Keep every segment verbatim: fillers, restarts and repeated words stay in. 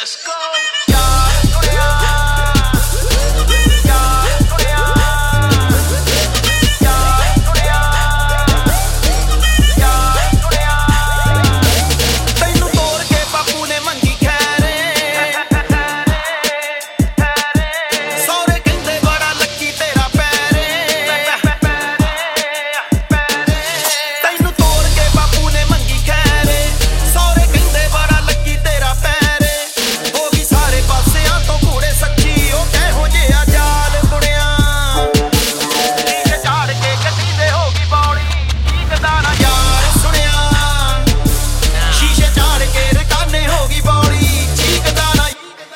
Let's go. ਯਾਰ ਸੁਣਿਆ ਯਾਰ ਸੁਣਿਆ ਯਾਰ ਸੁਣਿਆ ਯਾਰ ਸੁਣਿਆ ਤੈਨੂੰ ਤੋੜ ਕੇ ਬਾਪੂ ਨੇ ਮੰਗੀ ਖੈਰੇ ਸਹੁਰੇ ਕਹਿੰਦੇ ਬੜਾ ਲੱਕੀ ਤੇਰਾ ਪੈਰੇ ਤੈਨੂੰ ਤੋੜ ਕੇ ਬਾਪੂ ਨੇ ਮੰਗੀ ਖੈਰੇ ਸਹੁਰੇ ਕਹਿੰਦੇ ਬੜਾ ਲੱਕੀ ਤੇਰਾ ਪੈਰੇ ਹੋ ਗਈ ਸਾਰੇ ਪਾਸਿਆਂ ਤੋਂ ਘੂੜੇ ਸੱਚੀ ਉਹ ਕਿਹੋ ਜਿਹਾ ਜਾਲ ਬੁਣਿਆ ਨੀਚੇ ਝਾੜ ਕੇ ਗੱਡੀ ਤੇ ਹੋ ਗਈ ਬੌਲੀ ਚੀਕਦਾ ਨਾ ਯਾਰ ਸੁਣਿਆ ਸ਼ੀਸ਼ੇ ਝਾੜ ਕੇ ਰਕਾਨੇ ਹੋ ਗਈ ਬੌਲੀ ਚੀਕਦਾ ਨਾ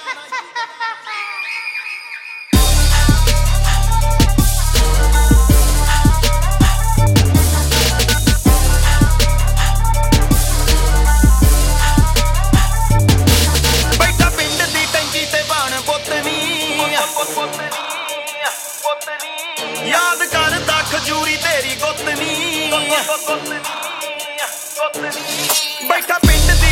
ਬੈਠਾ ਪਿੰਡ ਦੀ ਟੈਂਕੀ ਤੇ ਬਣ ਪੁੱਤਨੀ ਯਾਦ ਕਰਦਾ ਖਜੂਰੀ ਤੇਰੀ ਗੁੱਤਨੀ ਬੈਠਾ ਪਿੰਡ ਦੀ